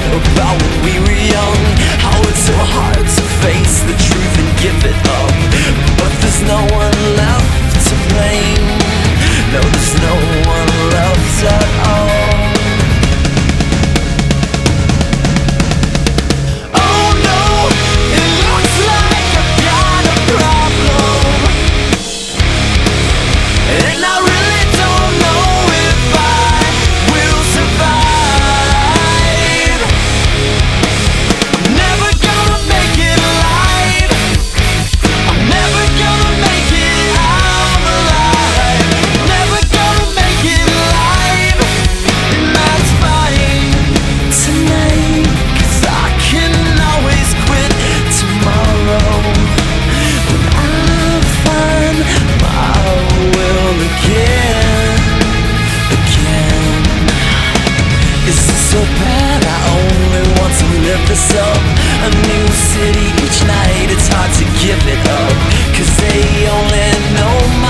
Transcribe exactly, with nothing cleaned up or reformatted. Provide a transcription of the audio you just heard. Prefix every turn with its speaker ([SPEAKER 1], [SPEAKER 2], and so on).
[SPEAKER 1] about when we were young, how it's so hard to face the truth and give it up. But there's no one left to blame. No, there's no one left at all. So bad, I only want to live this up. A new city each night, it's hard to give it up, 'cause they only know my